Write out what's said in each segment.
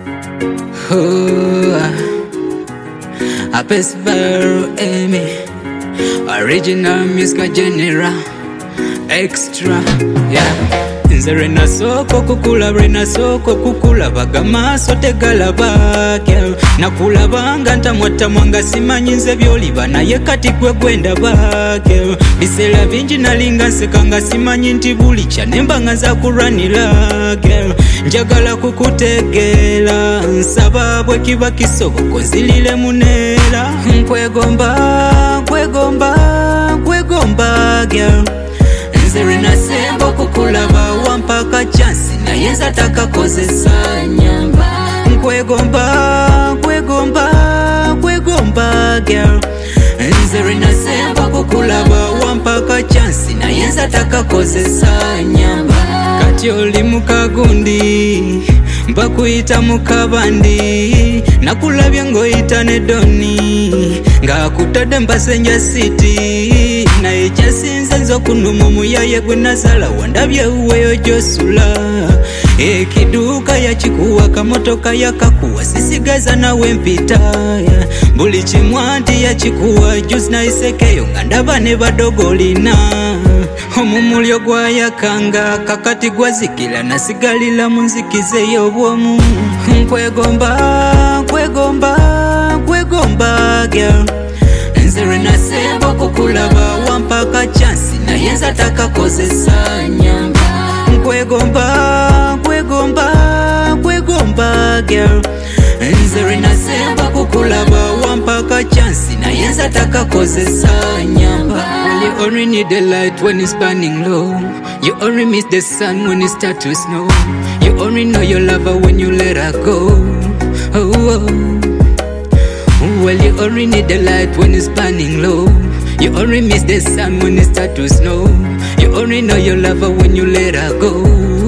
A Pesvero Amy, original music general, extra, yeah. Nze rena soko kukula, rena soko kukula, bagamaso tegalaba, girl. Nakulabanga ntamwata mwanga simanyi nze byoliba naye kati gwe gwenda ba, girl. Biseera bingi nalinga nsekanga simanyi nti buli kya nemba nga nza kulwanira, girl. Njagala kukutegeera nsaba bwe kiba kisoboka nzilire muneera. Nkwegomba, kwegomba, kwegomba, girl. Nze rena sembo kukulaba wampaka chansi naye nze atakakozesa nyamba. Nkwegomba, kwegomba, kwegomba, girl. Nze rena sembo kukulaba wampaka chansi naye nze atakakozesa nyamba. Kati oli mukagundi mbakuyita mukabandi, nakulabye ng'oyita ne doni ng'akutadde mbasenja siti, naye kyasinze nze okunuma omuyaye gwe nasala wandabye uweyo gyosula. Ekiduuka yakikuwa kamotoka yakakuwa sisigaza nawe mpita, buli kimwanti yakikuwa juzi nayisekeyo nga ndaba ne badogolina. Omumulyo gwayakanga kakati gwazikila nasigalira munzikize y'obwomu. Nkwegomba, kwegomba, kwegomba, girl. Nze rena sembo kukulaba wampaka chansi naye nze atakakozesa nyamba. Nkwegomba, kwegomba, kwegomba, girl. Nze rena sembo kukulaba wampaka chansi naye nze atakakozesa nyamba. You only need the light when it's burning low. You only miss the sun when it starts to snow. You only know your lover when you let her go. Oh, oh. Well, you only need the light when it's burning low. You only miss the sun when it starts to snow. You only know your lover when you let her go.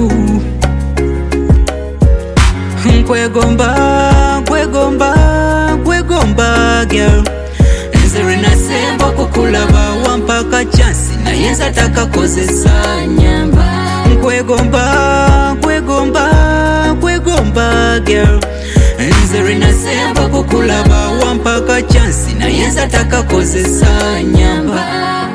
Kwegomba, kwegomba, kwegomba, girl. Nze rena sembo kukulaba wampaka chansi naye nze atakakozesa nyamba. Nkwegomba, kwegomba, kwegomba, girl. Nze rena sembo kukulaba wampaka chansi naye nze atakakozesa nyamba.